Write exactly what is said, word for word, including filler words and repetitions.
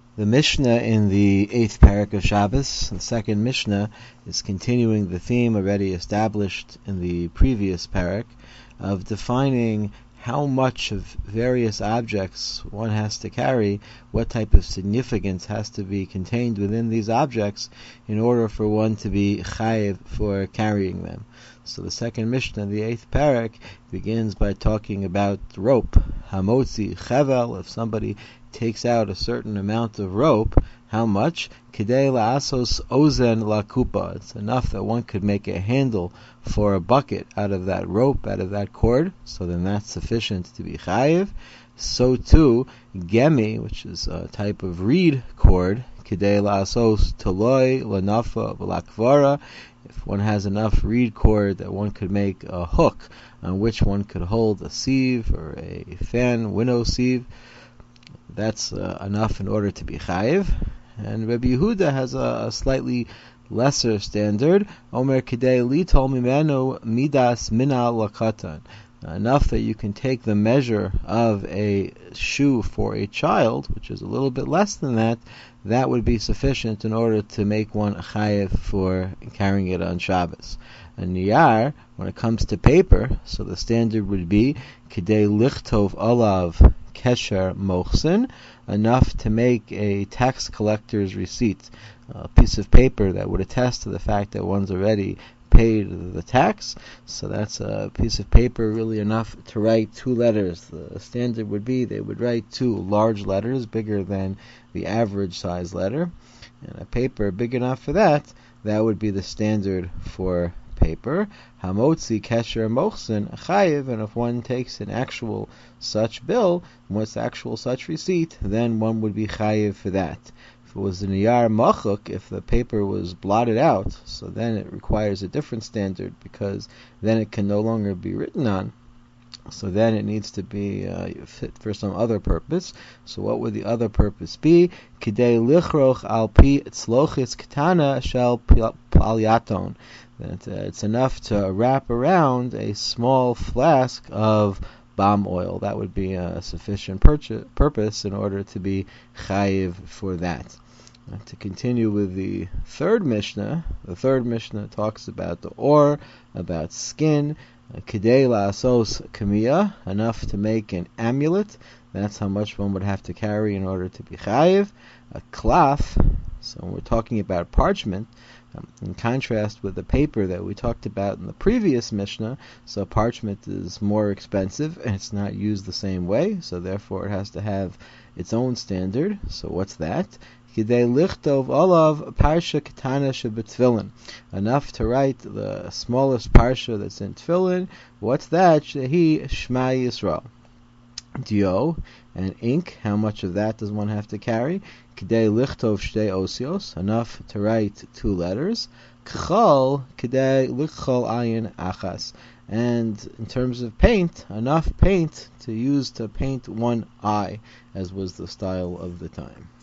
The Mishnah in the eighth parak of Shabbos, the second Mishnah, is continuing the theme already established in the previous parak of defining how much of various objects one has to carry, what type of significance has to be contained within these objects in order for one to be chayiv for carrying them. So the second Mishnah, the eighth parak, begins by talking about rope. Hamotzi chevel, if somebody takes out a certain amount of rope, how much? Kidei la'asos ozen lakupa. It's enough that one could make a handle for a bucket out of that rope, out of that cord, so then that's sufficient to be chayiv. So too, gemi, which is a type of reed cord, kidei la'asos toloi lanafa v'lakvara. If one has enough reed cord that one could make a hook on which one could hold a sieve or a fan, winnow sieve, that's uh, enough in order to be chayiv. And Rabbi Yehuda has a, a slightly lesser standard. Omer kidei li tol mimenu midas mina lakatan. Enough that you can take the measure of a shoe for a child, which is a little bit less than that, that would be sufficient in order to make one chayiv for carrying it on Shabbos. And niyar, when it comes to paper, so the standard would be kidei lichtov alav kesher mochsin, enough to make a tax collector's receipt, a piece of paper that would attest to the fact that one's already paid the tax. So that's a piece of paper really enough to write two letters. The standard would be they would write two large letters, bigger than the average size letter, and a paper big enough for that, that would be the standard for paper. Hamotzi kesher mochsin chayiv, and if one takes an actual such bill, what's the actual such receipt, then one would be chayiv for that. If it was the niyar machuk, if the paper was blotted out, so then it requires a different standard, because then it can no longer be written on. So then it needs to be uh, fit for some other purpose. So what would the other purpose be? Kidei lichroch al pi tzlochis katana shel palyaton. That uh, it's enough to wrap around a small flask of palm oil. That would be a sufficient purchase, purpose in order to be chayiv for that. Uh, to continue with the third Mishnah, the third Mishnah talks about the or, about skin. Kidei la'asos kamiya, enough to make an amulet. That's how much one would have to carry in order to be chayiv. A cloth, so when we're talking about parchment, um, in contrast with the paper that we talked about in the previous Mishnah, so parchment is more expensive and it's not used the same way, so therefore it has to have its own standard. So what's that? Kidei lichtov olav parsha katana shebetfilin, enough to write the smallest parsha that's in tefillin. What's that? Shehi Shema Yisrael. Dio and ink, how much of that does one have to carry? Kidei lichtov shtei osios, enough to write two letters. Kchol kidei lichol ayin achas, and in terms of paint, enough paint to use to paint one eye, as was the style of the time.